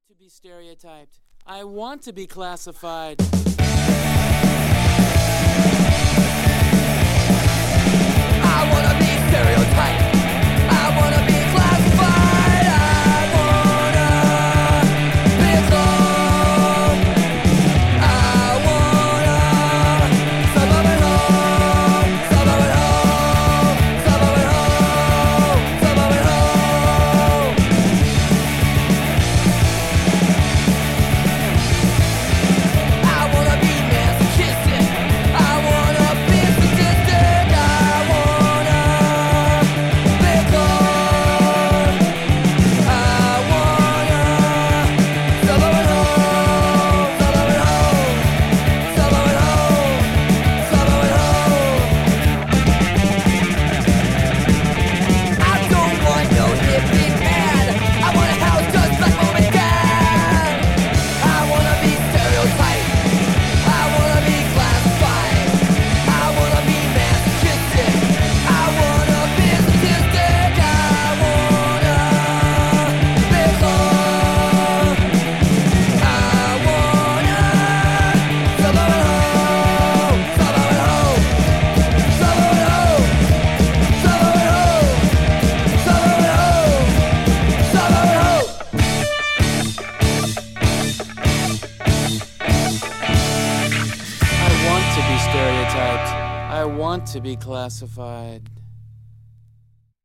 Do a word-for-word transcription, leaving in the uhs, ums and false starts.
To be stereotyped. I want to be classified. I wanna be stereotyped. I wanna be classified. I wanna be alone. I wanna suburban home, suburban home, suburban home, suburban home. I wanna be masochistic. I wanna be sadistic. I wanna be cold. I wanna suburban home, suburban home, suburban home, suburban home. I don't want no hippie man. I want a house just like mom and dad. I wanna be stereotyped. I wanna be classified. I wanna be masochistic. I wanna be statistic. I wanna be cold. I wanna suburban home, suburban home, suburban home, suburban home, suburban home, suburban home. I want to be stereotyped. I want to be classified.